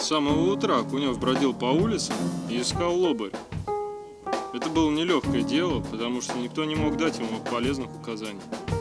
С самого утра Кунев бродил по улицам и искал лобарь. Это было нелегкое дело, потому что никто не мог дать ему полезных указаний.